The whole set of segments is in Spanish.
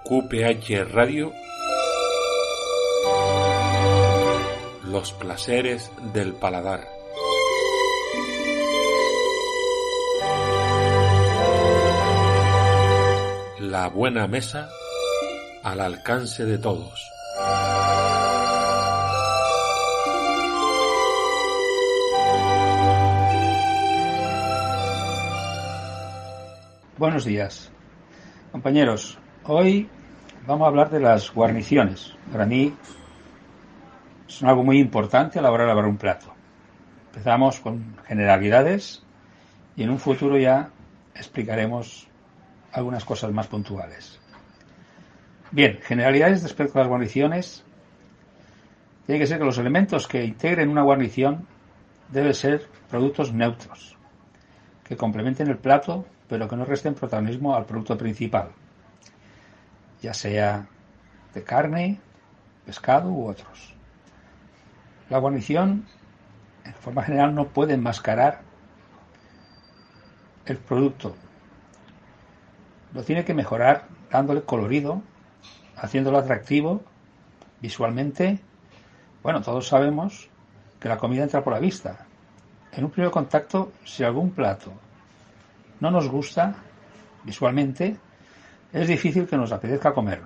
QPH Radio, los placeres del paladar. La buena mesa al alcance de todos. Buenos días, compañeros. Hoy vamos a hablar de las guarniciones. Para mí son algo muy importante a la hora de elaborar un plato. Empezamos con generalidades y en un futuro ya explicaremos algunas cosas más puntuales. Bien, generalidades respecto a las guarniciones. Tiene que ser que los elementos que integren una guarnición deben ser productos neutros, que complementen el plato, pero que no resten protagonismo al producto principal, ya sea de carne, pescado u otros. La guarnición, en forma general, no puede enmascarar el producto. Lo tiene que mejorar dándole colorido, haciéndolo atractivo visualmente. Bueno, todos sabemos que la comida entra por la vista. En un primer contacto, si algún plato no nos gusta visualmente, es difícil que nos apetezca comerlo.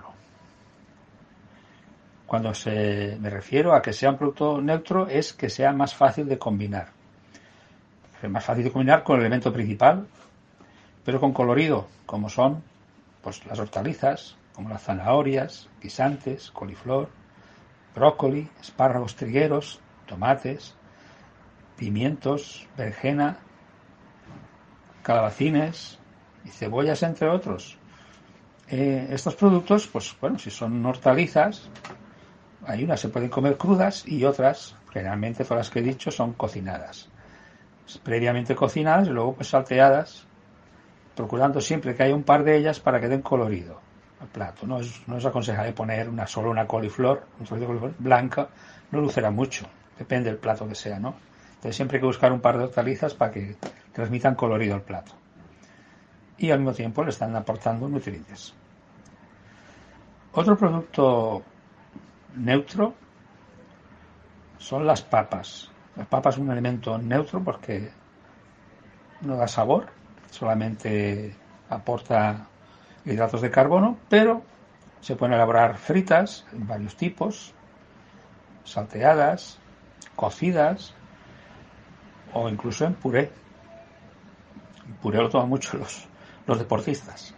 Cuando me refiero a que sea un producto neutro, es que sea más fácil de combinar. Es más fácil de combinar con el elemento principal, pero con colorido, como son pues las hortalizas, como las zanahorias, guisantes, coliflor, brócoli, espárragos trigueros, tomates, pimientos, berenjena, calabacines y cebollas, entre otros. Estos productos, pues bueno, si son hortalizas, hay unas se pueden comer crudas y otras, generalmente todas las que he dicho, son cocinadas. Previamente cocinadas y luego pues salteadas, procurando siempre que haya un par de ellas para que den colorido al plato. No es aconsejable poner solo una coliflor, un trozo de coliflor blanca, no lucirá mucho, depende del plato que sea, ¿no? Entonces siempre hay que buscar un par de hortalizas para que transmitan colorido al plato. Y al mismo tiempo le están aportando nutrientes. Otro producto neutro son las papas. Las papas son un elemento neutro porque no da sabor, solamente aporta hidratos de carbono, pero se pueden elaborar fritas en varios tipos, salteadas, cocidas o incluso en puré. El puré lo toman mucho los deportistas.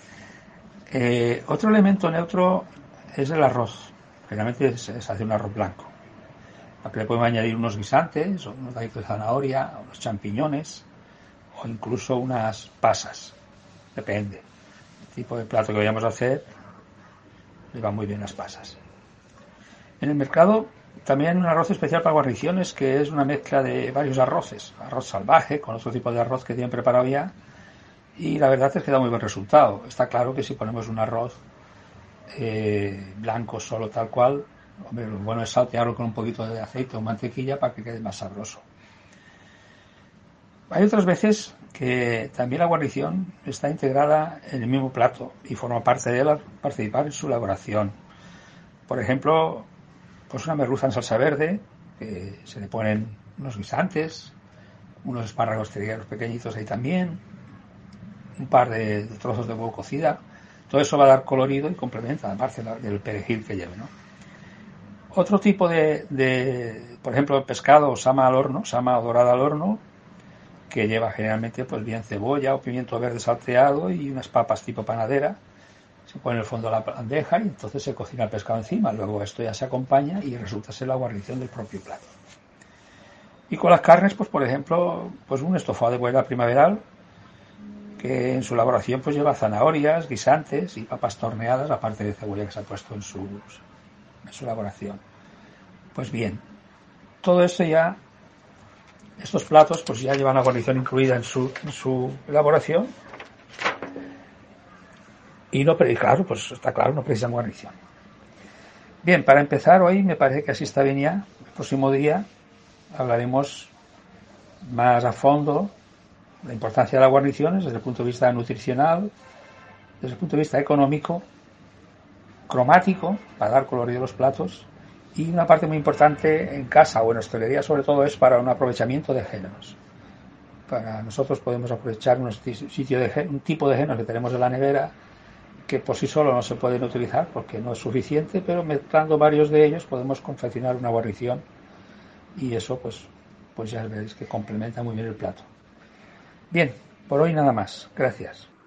Otro elemento neutro es el arroz. Generalmente se hace un arroz blanco. A que le podemos añadir unos guisantes, o unos daditos de zanahoria, o unos champiñones, o incluso unas pasas. Depende. El tipo de plato que vayamos a hacer, le van muy bien las pasas. En el mercado también hay un arroz especial para guarniciones, que es una mezcla de varios arroces. Arroz salvaje, con otro tipo de arroz que tienen preparado ya. Y la verdad es que da muy buen resultado. Está claro que si ponemos un arroz blanco solo tal cual, hombre, lo bueno es saltearlo con un poquito de aceite o mantequilla para que quede más sabroso. Hay otras veces que también la guarnición está integrada en el mismo plato y forma parte de él al participar en su elaboración. Por ejemplo, pues una merluza en salsa verde, que se le ponen unos guisantes, unos espárragos trigueros pequeñitos ahí también, un par de trozos de huevo cocida. Todo eso va a dar colorido y complementa, aparte del perejil que lleve, ¿no? Otro tipo por ejemplo, pescado o sama al horno, sama dorada al horno, que lleva generalmente pues bien cebolla o pimiento verde salteado y unas papas tipo panadera. Se pone en el fondo de la bandeja y entonces se cocina el pescado encima. Luego esto ya se acompaña y resulta ser la guarnición del propio plato. Y con las carnes, pues por ejemplo, pues un estofado de huela primaveral, que en su elaboración pues lleva zanahorias, guisantes y papas torneadas, aparte de cebolla que se ha puesto en su elaboración. Pues bien, todo eso ya, estos platos pues ya llevan la guarnición incluida en su elaboración y no, claro, pues está claro, no precisan guarnición. Bien, para empezar hoy me parece que así está bien ya. El próximo día hablaremos más a fondo la importancia de las guarniciones desde el punto de vista nutricional, desde el punto de vista económico cromático para dar colorido a los platos, y una parte muy importante en casa o en hostelería sobre todo es para un aprovechamiento de géneros. Para nosotros podemos aprovechar un tipo de géneros que tenemos en la nevera que por sí solo no se pueden utilizar porque no es suficiente, pero mezclando varios de ellos podemos confeccionar una guarnición, y eso pues ya veréis que complementa muy bien el plato. Bien, por hoy nada más. Gracias.